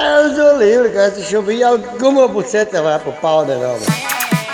Eu sou livre, cara. Se chover alguma buceta vai pro pau, né, não, mano?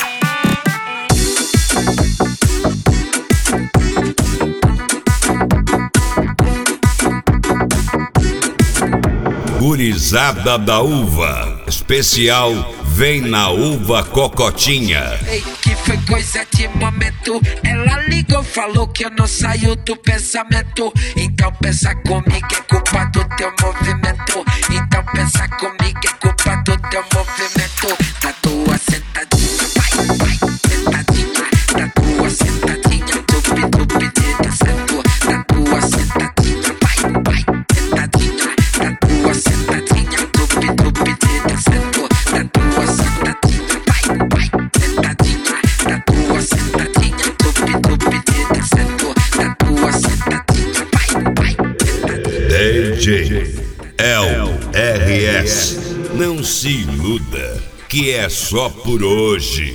Gurizada da Uva, especial Vem na Uva Cocotinha. Ei, que foi coisa de momento. Ela ligou, falou que eu não saio do pensamento. Então pensa comigo, é culpa do teu movimento. Então pensa comigo, é culpa do teu movimento. Da tua sentadinha, vai, vai, sentadinha. Da tua sentadinha, tupi, tenta sentou. Da tua sentadinha, vai, vai, sentadinha. Da tua sentadinha, tupi, tenta sentou. Da tua sentadinha, vai, vai, sentadinha. Da tua sentadinha, tupi, tenta sentou. Da tua sentadinha, vai, vai, sentadinha. DJ LRS, não se iluda, que é só por hoje.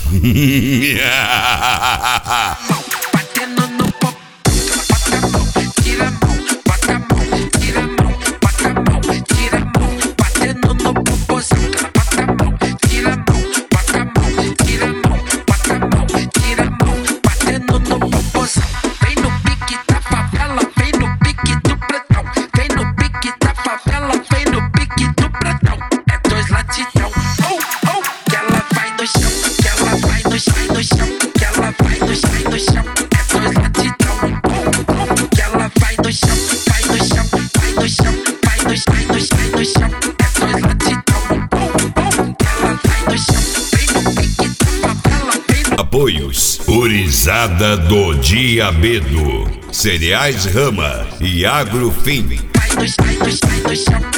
Batendo no pop, bota a mão, tira a mão, bota a mão, tira a mão, bota a mão, tira a mão, batendo no popozão, bota a mão, tira a mão, bota a mão, tira a mão, bota a mão, tira a mão, batendo no popozão. Vem no pique da favela, vem no pique do pretão, vem no pique da favela, vem no pique do pretão. É dois latidão, que ela vai no chão, que ela vai no chão, que ela vai no chão, é dois latidão, que ela vai no chão, vai no chão, vai no chão, vai no chão, é dois latidão, que ela vai no chão, vem no pique da favela, vem no... Apoios: Gurizada do Diabedo, Cereais Rama e Agrofim. Vai no chão,